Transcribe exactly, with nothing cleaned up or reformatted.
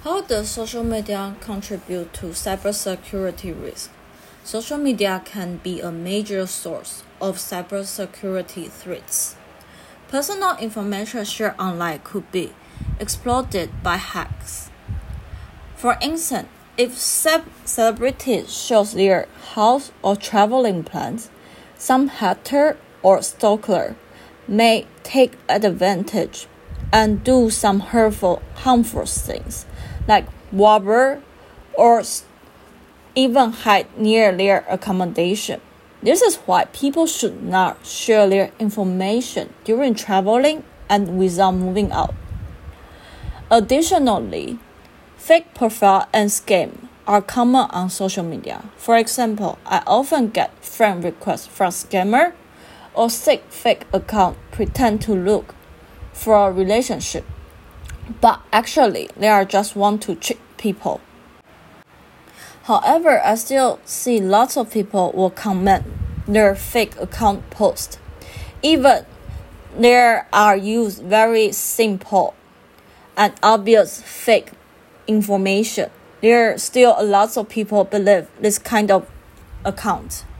How does social media contribute to cybersecurity risk? Social media can be a major source of cybersecurity threats. Personal information shared online could be exploited by hacks. For instance, if ce- celebrities show their house or traveling plans, some hacker or stalker may take advantage and do some hurtful, harmful things, like robber or even hide near their accommodation. This is why people should not share their information during traveling and without moving out. Additionally, fake profile and scam are common on social media. For example, I often get friend requests from scammers or sick fake account pretend to look for a relationship, but actually they are just want to trick people. However, I still see lots of people will comment their fake account post. Even there are used very simple and obvious fake information, there are still a lot of people believe this kind of account.